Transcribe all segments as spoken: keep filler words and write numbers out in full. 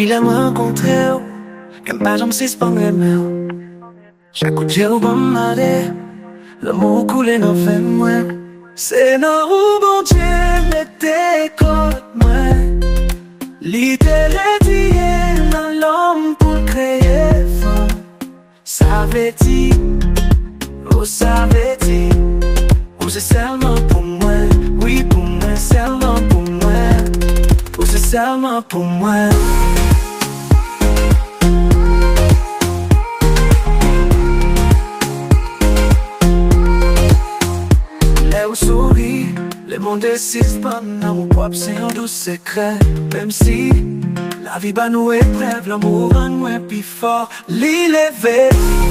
Depi la rencontre ou, kem pa jom sispan reme ou. Chaque dia ou bon made, l'amour coule nan fè mwen. Se nan ou bon Dieu mette kote mwen. Li te retiye nan l'homme pou kreye femme. Sa veti, oh sa veti, ou se seulement pour moi, oui pour moi, seulement pour moi, ou c'est seulement pour moi. Là où sourit, le monde est si spannant, mon propre c'est un doux secret. Même si la vie bat nous épreuve, l'amour rend moins plus fort, l'élevé.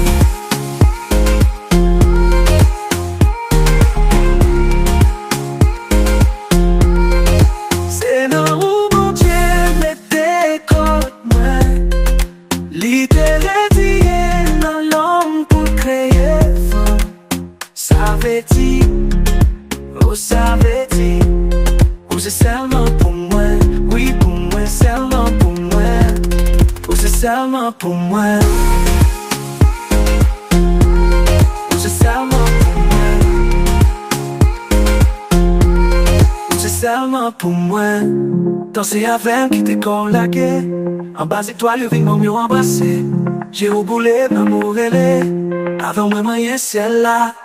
Oh ça veut dire, ou c'est seulement pour moi, oui pour moi, seulement pour moi, ou c'est seulement pour moi, ou c'est seulement pour moi, ou c'est seulement pour moi. Danser avec qui t'es collé, en bas étoile, avec mon mieux embrassé. J'ai oublié l'amour ailé, avant moi moyen ciel là.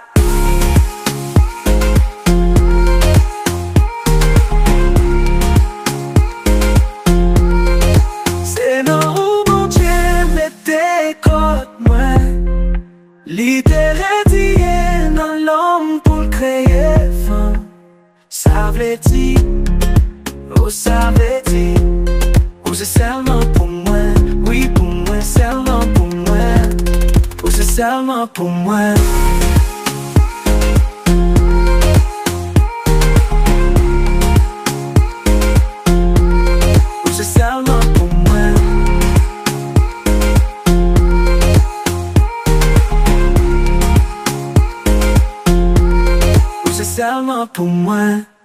Li te retiye nan l'homme pou kreye femme. Sa veti, oh sa veti, ou c'est seulement pour moi, oui pour moi, seulement pour moi, ou c'est seulement pour moi. Ou c'est seulement pour moi. Seulement pour moi.